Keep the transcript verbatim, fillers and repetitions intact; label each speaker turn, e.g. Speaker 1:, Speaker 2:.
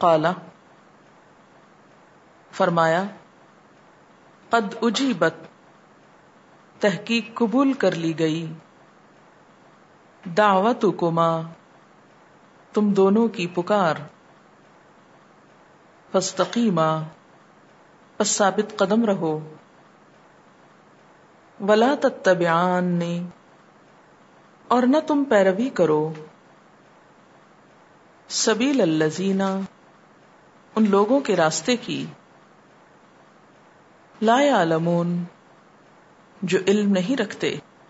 Speaker 1: काला, फरमाया, कद उजीबत, तहकीक कबूल कर ली गई, दावतुकुमा, तुम दोनों की पुकार, फस्तकीमा, बस साबित कदम रहो, वला तत्तबिआनी, और न तुम पैरवी करो, सबील अल्लज़ीना, उन लोगों के रास्ते की, ला यालमून, जो इल्म नहीं रखते,